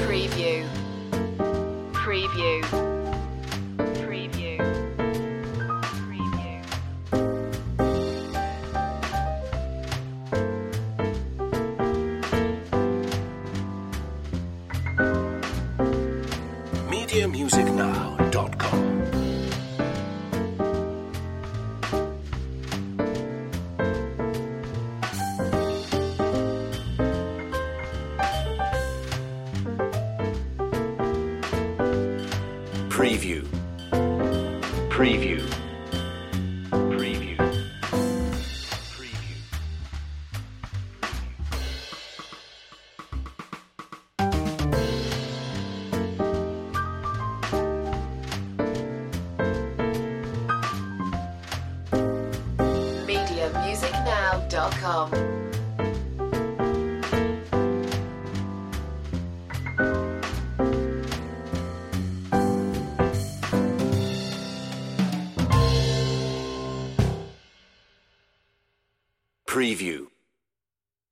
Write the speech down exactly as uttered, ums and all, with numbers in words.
Preview. Preview. Preview. Preview. media music now dot com. Preview. Preview. Preview. Preview. media music now dot com. Preview.